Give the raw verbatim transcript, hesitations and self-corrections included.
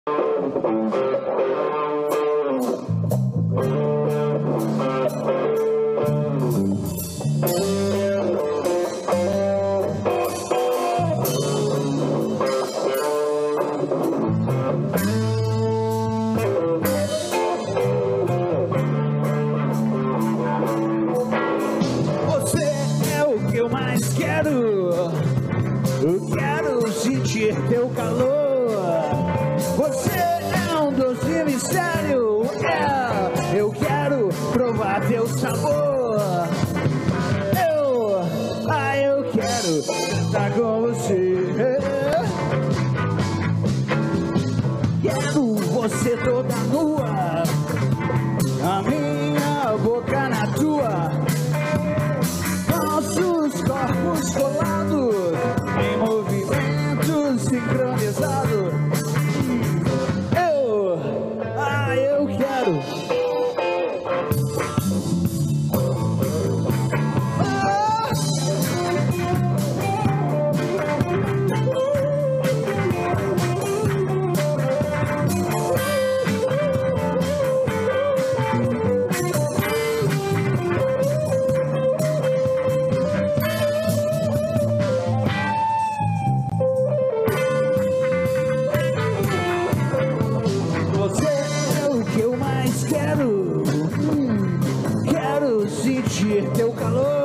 Eu quero sentir teu calor. Você é um doce mistério. É, eu quero provar teu sabor. Eu, ah, eu quero estar com você. Quero você toda nua, a minha boca na tua, nossos corpos colados em movimento sincronizado. Eu, ah, eu quero. Ah! Quero, hum, quero sentir teu calor.